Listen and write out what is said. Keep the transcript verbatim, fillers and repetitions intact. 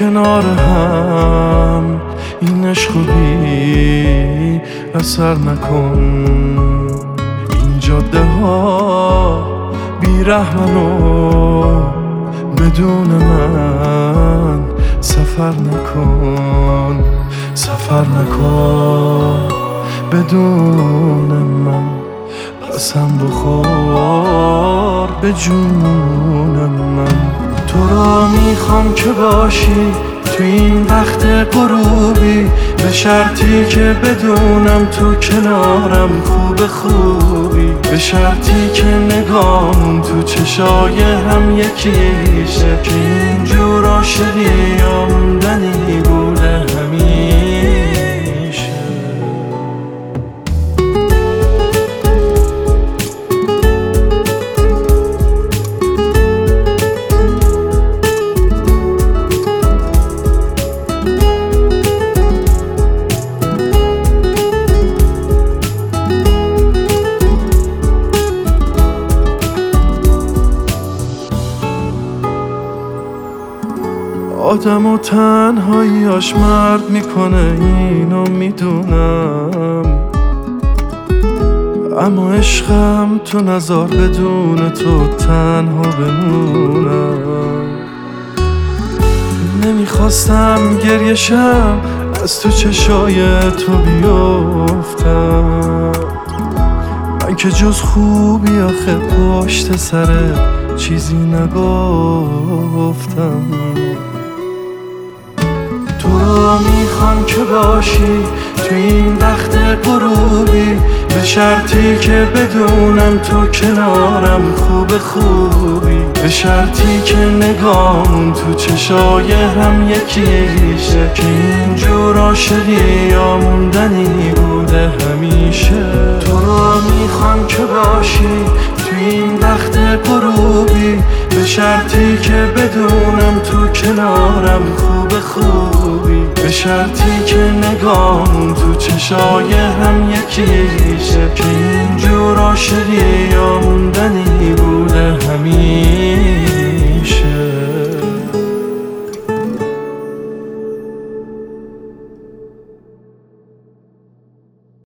کنار هم این عشق بی اثر نکن. این جاده ها بی رحمن و بدون من سفر نکن، سفر نکن بدون من. قسم بخور به جون من. تو رو میخوام که باشی تو این وقت غروبی، به شرطی که بدونم تو کنارم خوب خوبی، به شرطی که نگاهم تو چشای هم یکیشه، که اینجور عاشقی یا موندنی بوده همیشه. آدم و تنهاییاش مرد میکنه اینو میدونم، اما عشقم تو نذار بدون تو تنها بمونم. نمیخواستم گریه شم از تو چشای تو بیفتم، من که جز خوبی آخه پشت سر چیزی نگفتم. تو رو میخوام که باشی تو این وقت غروبی، به شرطی که بدونم تو کنارم خوب خوبی، به شرطی که نگاهم تو چشای هم یکیشه، که اینجور عاشقی یا موندنی بوده همیشه. تو رو میخوام که باشی تو این وقت غروبی، به شرطی که بدونم تو کنارم خوب خوبی، به شرطی که نگاهم تو چشای هم یکیشه، که اینجور عاشقی